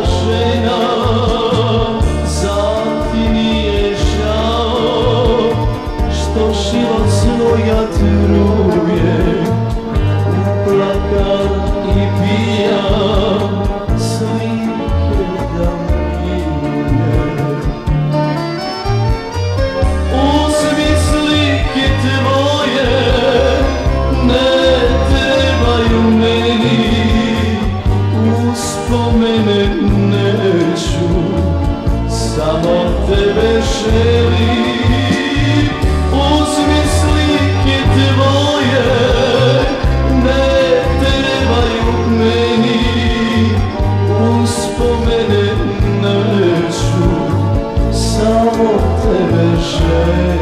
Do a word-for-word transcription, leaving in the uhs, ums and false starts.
žena, zar ti nije žao što život svoja truje, uplakan i pijan, slike da mije. Uzmi slike tvoje, ne trebaju meni, uspomene neću, samo tebe želim. Uzmi slike tvoje, ne trebaju meni, uspomene neću, samo tebe želim.